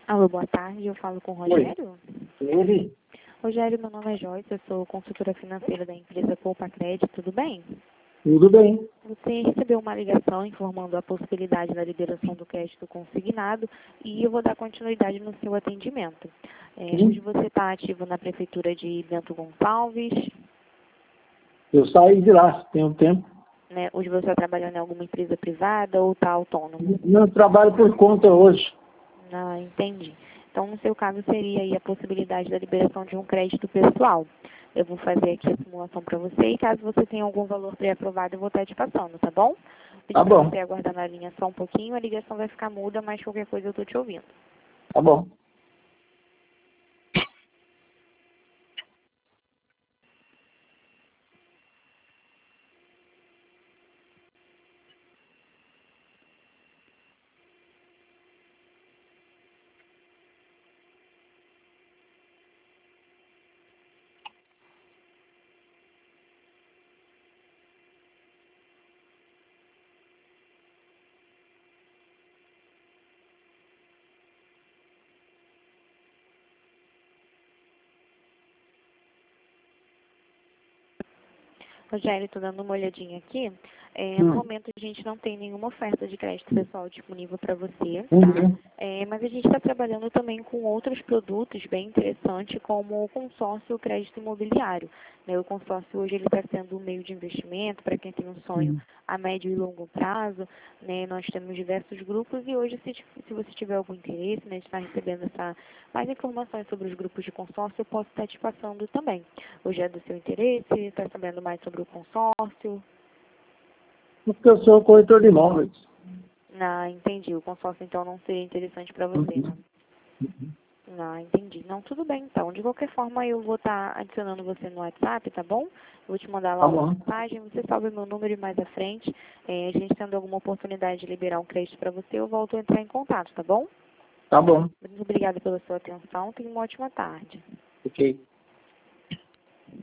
Alô, boa tarde, eu falo com o Rogério. Ele? Rogério, meu nome é Joyce, eu sou consultora financeira da empresa Poupa Crédito, tudo bem? Tudo bem. Você recebeu uma ligação informando a possibilidade da liberação do crédito consignado e eu vou dar continuidade no seu atendimento. Hoje você está ativo na prefeitura de Bento Gonçalves, Eu saí de lá, tem um tempo. né? Hoje você está trabalhando em alguma empresa privada ou está autônomo? Não trabalho por conta hoje. Ah, entendi. Então, no seu caso, seria aí a possibilidade da liberação de um crédito pessoal. Eu vou fazer aqui a simulação para você e caso você tenha algum valor pré-aprovado, eu vou estar te passando, tá bom? Pedir Tá para bom, você aguardar na linha só um pouquinho, a ligação vai ficar muda, mas qualquer coisa eu estou te ouvindo. tá bom. Rogério, estou dando uma olhadinha aqui. No momento, a gente não tem nenhuma oferta de crédito pessoal disponível para você, tá? Uhum. Mas a gente está trabalhando também com outros produtos bem interessantes, como o consórcio crédito imobiliário, né? O consórcio hoje ele está sendo um meio de investimento para quem tem um sonho a médio e longo prazo, né? Nós temos diversos grupos e hoje, se você tiver algum interesse, né, de estar recebendo mais informações sobre os grupos de consórcio, eu posso estar te passando também. Hoje é do seu interesse, está sabendo mais sobre o consórcio? Porque eu sou corretor de imóveis. Ah, entendi. O consórcio, então, não seria interessante para você, né? Ah, entendi. Não, tudo bem, então. De qualquer forma, eu vou estar adicionando você no WhatsApp, tá bom? Vou te mandar lá Tá uma bom. mensagem, você salva meu número e mais à frente, a gente tendo alguma oportunidade de liberar um crédito para você, eu volto a entrar em contato, tá bom? Tá bom. Muito obrigada pela sua atenção. Tenha uma ótima tarde. Ok.